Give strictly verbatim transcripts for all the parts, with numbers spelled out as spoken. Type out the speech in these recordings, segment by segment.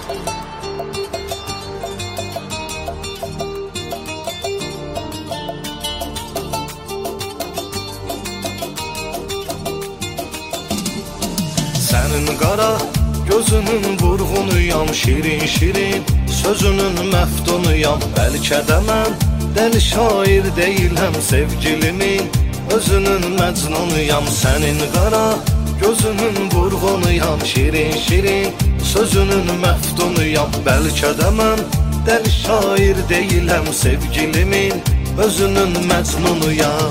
Sənin qara gözünün vurğunuyam, şirin şirin sözünün məftunuyam. Bəlkə də mən dəli şair deyiləm, sevgilimin özünün məcnunuyam. Sənin qara gözünün vurğunuyam, şirin şirin sözünün məftunuyam. Bəlkə də mən dəli şair deyiləm, sevgilimin özünün məcnunuyam.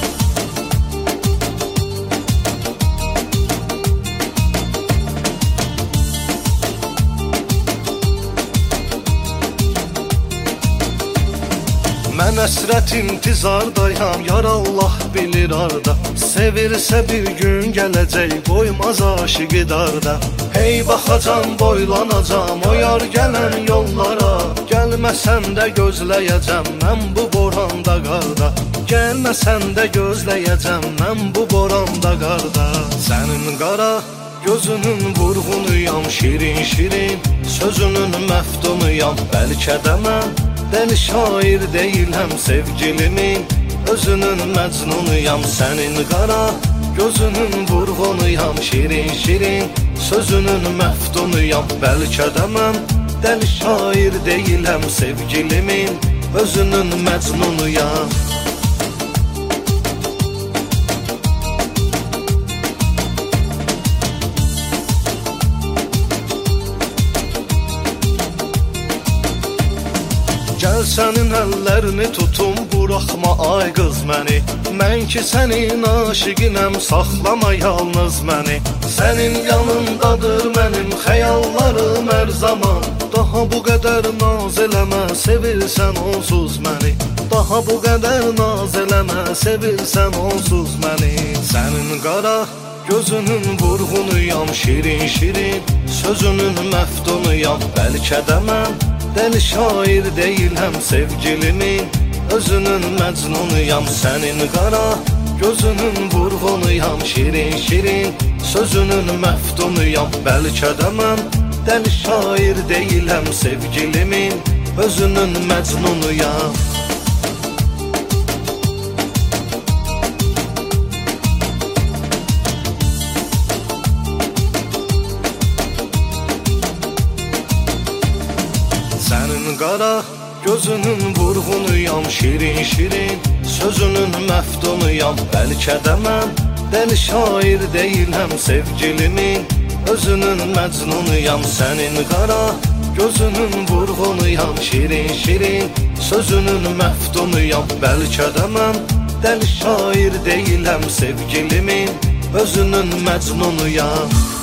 Mən əsrət intizardayam, yar Allah bilir arda. Sevirsə bir gün gələcək, qoymaz aşıqı darda. Hey baxacam, boylanacam o yar gələn yollara. Gəlməsən də gözləyəcəm mən bu boranda qarda. Gəlməsən də gözləyəcəm mən bu boranda qarda. Sənin qara gözünün vurğunuyam, şirin şirin sözünün məftunuyam. Bəlkə də mən dəli şair deyiləm, sevgilimin özünün məcnunuyam. Sənin qara gözünün vurğunuyam, şirin şirin sözünün məftunuyam. Bəlkə də mən dəli şair deyiləm, sevgilimin özünün məcnunuyam. Gəl sənin əllərini tutum, buraxma ay qız məni. Mən ki sənin aşiqinəm, saxlama yalnız məni. Sənin yanındadır mənim xəyallarım hər zaman. Daha bu qədər naz eləmə, sevirsən onsuz məni. Daha bu qədər naz eləmə, sevirsən onsuz məni. Sənin qara gözünün vurğunuyam, şirin şirin sözünün məftunuyam. Bəlkə də mən dəli şair deyiləm, sevgilimin özünün məcnunuyam. Sənin qara gözünün vurğunuyam, şirin şirin sözünün məftunuyam. Bəlkə də mən dəli şair deyiləm, sevgilimin özünün məcnunuyam. Sənin qara gözünün vurğunuyam, şirin şirin sözünün məftunuyam. Bəlkə də mən dəli şair deyiləm, sevgilimin özünün məcnunuyam. Sənin qara gözünün vurğunuyam, şirin şirin sözünün məftunuyam. Bəlkə də mən dəli şair deyiləm, sevgilimin özünün məcnunuyam.